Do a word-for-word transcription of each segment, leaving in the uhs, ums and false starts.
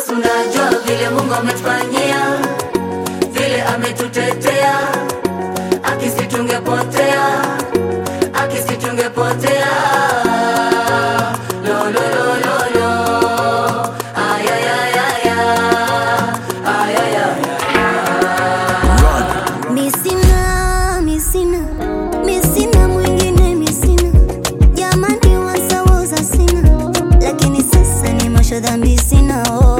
Unajua vile Mungu ametufanyia, vile ametutetea, akisi tungepotea, akisi tungepotea. Lo lo lo lo lo, ay ay ay ay ay ay ay. Misina, misina, misina mwingine misina. Jamani wasawoza sina, lakini sasa ni mwisho dhambi sina. Oh.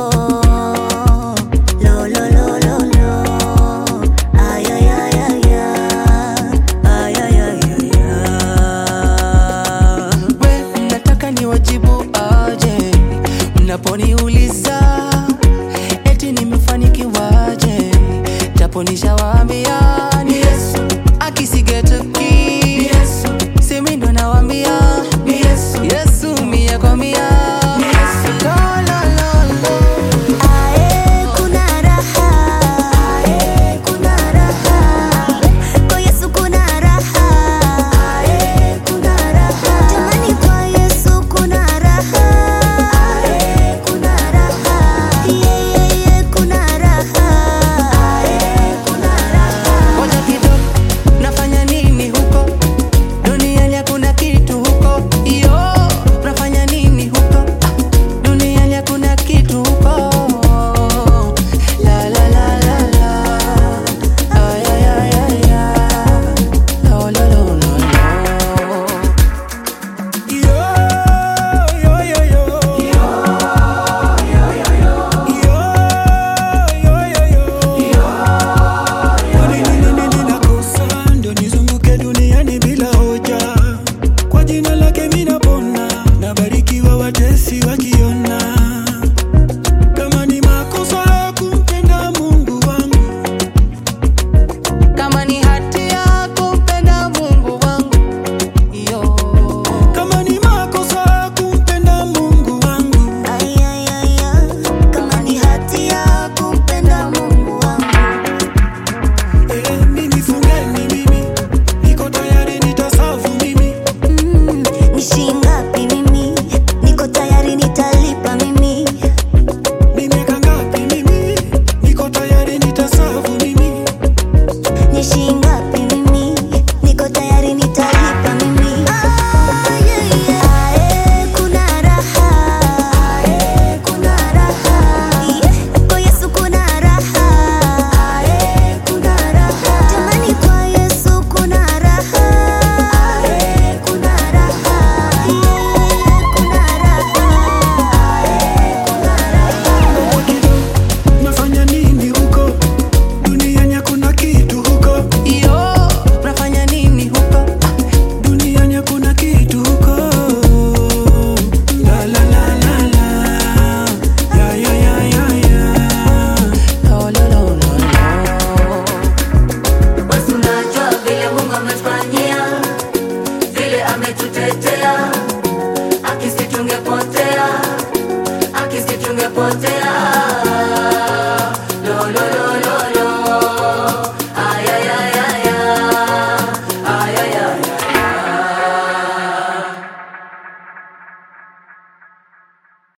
Naponiuliza eti nimefanikiwaje, japo nishawaambia ni Yesu. Akisigetuki ni Yesu, simi ndo nawaambia ni Yesu. Yesu mia kwa mia ni Yesu. Lo lo lo lo. Ae kuna raha, ae kuna raha, kwa Yesu kuna raha, ae kuna raha. Jamani kwa Yesu kuna raha. Nishingapi mimi, niko tayari nita